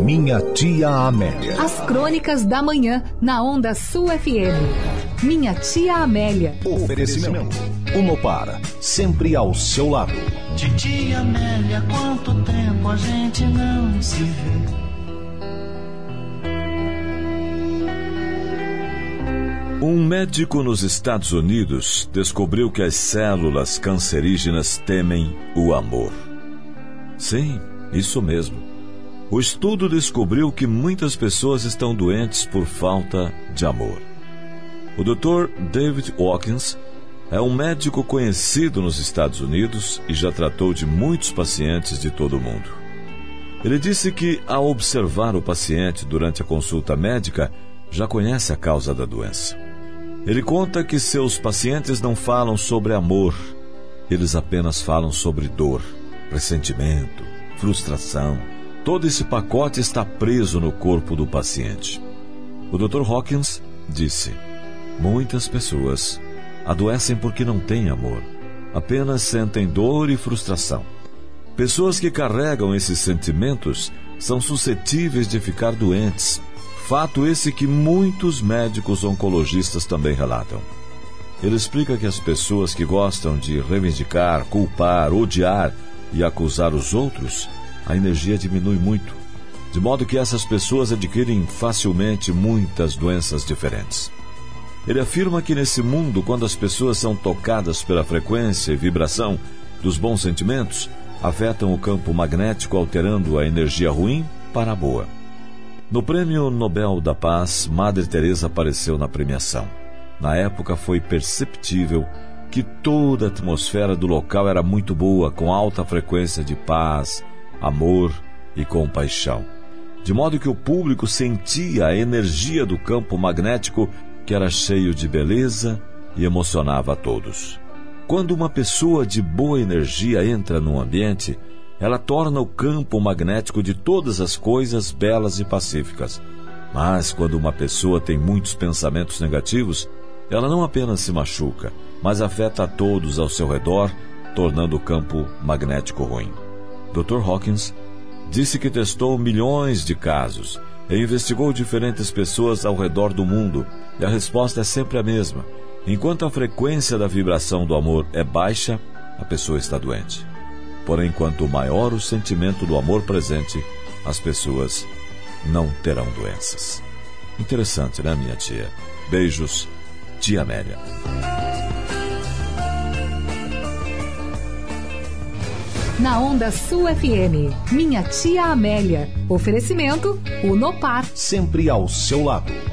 Minha Tia Amélia. As crônicas da manhã, na Onda Sul FM. Minha Tia Amélia. Oferecimento. Unopar, sempre ao seu lado. Titia Amélia, quanto tempo a gente não se vê. Um médico nos Estados Unidos descobriu que as células cancerígenas temem o amor. Sim, isso mesmo. O estudo descobriu que muitas pessoas estão doentes por falta de amor. O Dr. David Hawkins é um médico conhecido nos Estados Unidos e já tratou de muitos pacientes de todo o mundo. Ele disse que, ao observar o paciente durante a consulta médica, já conhece a causa da doença. Ele conta que seus pacientes não falam sobre amor, eles apenas falam sobre dor, ressentimento, frustração. Todo esse pacote está preso no corpo do paciente. O Dr. Hawkins disse: muitas pessoas adoecem porque não têm amor, apenas sentem dor e frustração. Pessoas que carregam esses sentimentos são suscetíveis de ficar doentes. Fato esse que muitos médicos oncologistas também relatam. Ele explica que as pessoas que gostam de reivindicar, culpar, odiar e acusar os outros, a energia diminui muito, de modo que essas pessoas adquirem facilmente muitas doenças diferentes. Ele afirma que nesse mundo, quando as pessoas são tocadas pela frequência e vibração dos bons sentimentos, afetam o campo magnético, alterando a energia ruim para a boa. No Prêmio Nobel da Paz, Madre Teresa apareceu na premiação. Na época foi perceptível que toda a atmosfera do local era muito boa, com alta frequência de paz, amor e compaixão. De modo que o público sentia a energia do campo magnético, que era cheio de beleza e emocionava a todos. Quando uma pessoa de boa energia entra num ambiente, ela torna o campo magnético de todas as coisas belas e pacíficas. Mas quando uma pessoa tem muitos pensamentos negativos, ela não apenas se machuca, mas afeta a todos ao seu redor, tornando o campo magnético ruim. Dr. Hawkins disse que testou milhões de casos e investigou diferentes pessoas ao redor do mundo, e a resposta é sempre a mesma. Enquanto a frequência da vibração do amor é baixa, a pessoa está doente. Porém, quanto maior o sentimento do amor presente, as pessoas não terão doenças. Interessante, né, minha tia? Beijos, Tia Amélia. Na Onda Sul FM, Minha Tia Amélia. Oferecimento Unopar. Sempre ao seu lado.